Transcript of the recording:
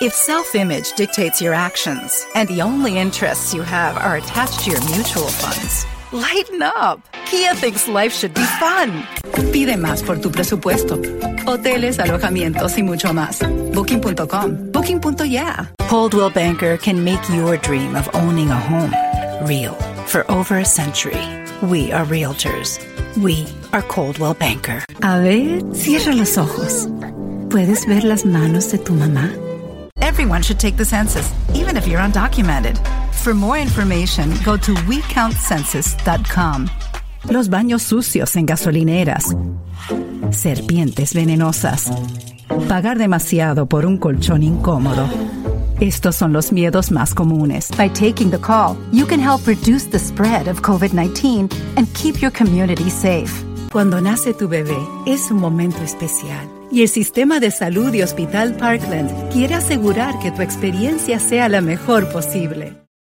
If self-image dictates your actions and the only interests you have are attached to your mutual funds, lighten up. Kia thinks life should be fun. Pide más por tu presupuesto. Hoteles, alojamientos y mucho más. Booking.com. Booking.yeah. Coldwell Banker can make your dream of owning a home real. For over a century, we are realtors. We are Coldwell Banker. A ver, cierra los ojos. ¿Puedes ver las manos de tu mamá? Everyone should take the census, even if you're undocumented. For more information, go to WeCountCensus.com. Los baños sucios en gasolineras. Serpientes venenosas. Pagar demasiado por un colchón incómodo. Estos son los miedos más comunes. By taking the call, you can help reduce the spread of COVID-19 and keep your community safe. Cuando nace tu bebé, es un momento especial. Y el Sistema de Salud y Hospital Parkland quiere asegurar que tu experiencia sea la mejor posible.